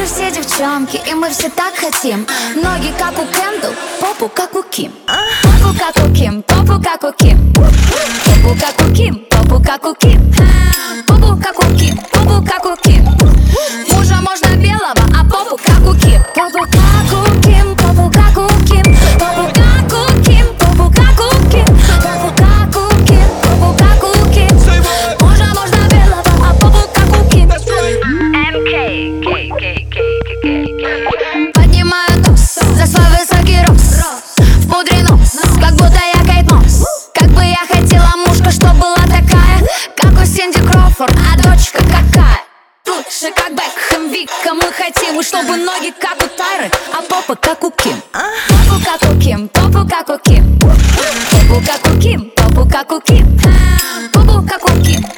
все девчонки, и мы все так хотим. Ноги как у Кендалл, попу как у Ким. Попу как у Ким, попу как у Ким. Попу как у Ким, попу как у Ким. Попу как у Ким, попу как у Ким. Мужа можно белого, а попу как у Ким. Попу как у Ким, попу как у Ким. Попу как у Ким, попу как у Ким. Попу как у Ким, попу как у Ким. Мужа можно белого, а попу как у Ким. Поднимаю тос за свой высокий рост. В пудре нос, как будто я Кейт Мосс. Как бы я хотела мушка, чтоб была такая, как у Синди Кроуфорд, а дочка какая? Лучше как Бекхэм, Вика. Мы хотим, чтобы ноги как у Тайры, а попа как у Ким. Попу как у Ким, попу как у Ким. Попу как у Ким, попу как у Ким. Попу как у Ким.